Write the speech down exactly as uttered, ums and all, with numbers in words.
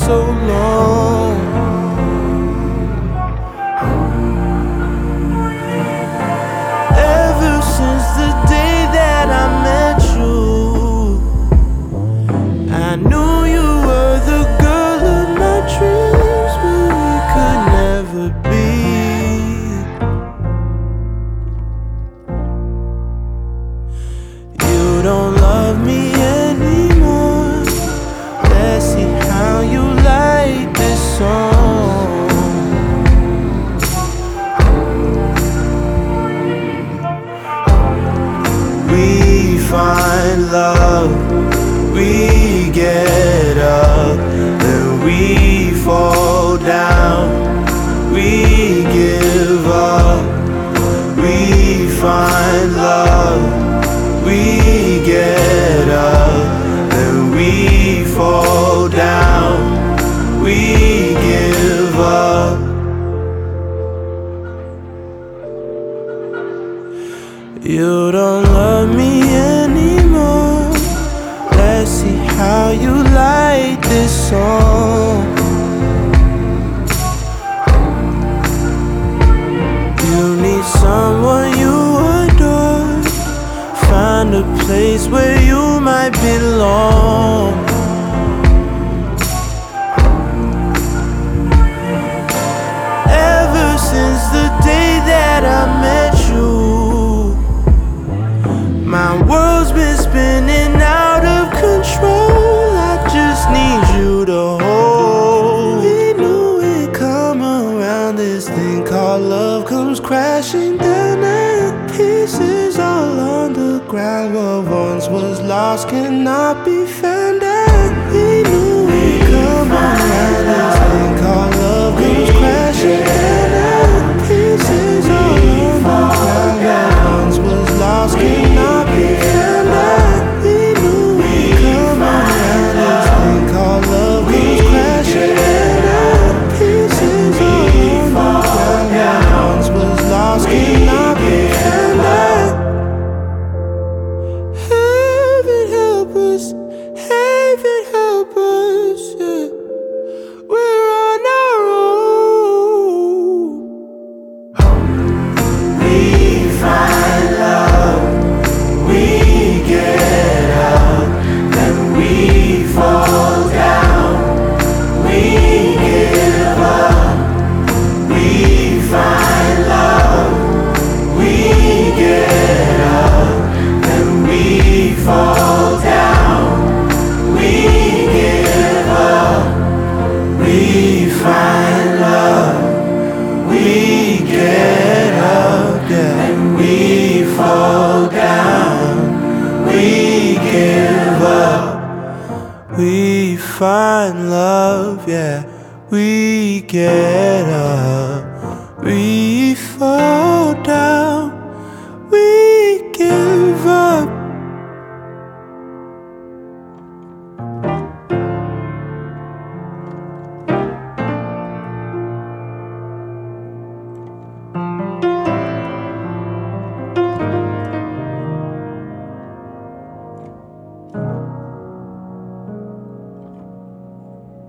so long. Ever since the day that I met you, I knew you were the girl of my dreams, but we could never be. You don't love me anymore. Let's see how you like this song. We find love, we get up, then we fall down, we give up. We find love, we get up, then we fall down, we give up. You don't love me anymore. Let's see how you like this song. You need someone you adore. Find a place where you might belong. Ever since the day that I met you, my world's been spinning out of control. I just need you to hold. We knew it'd come around. This thing called love comes crashing down, and pieces all on the ground. What once was lost cannot be found, and we knew it'd come around. This thing called love comes crashing down, and pieces all on the ground. What once was lost cannot be found, and we knew it'd come around. This thing called love comes crashing down, and pieces all on the ground. What once was lost cannot be found, and heaven help us, heaven help us, yeah. We're on our own. We find love, we get up, then we fall down, we give up. We find love, we get up, then we fall down, we give up. We find love, we get up, yeah, and we fall down, we give up. We find love, yeah, we get up, we fall down, we give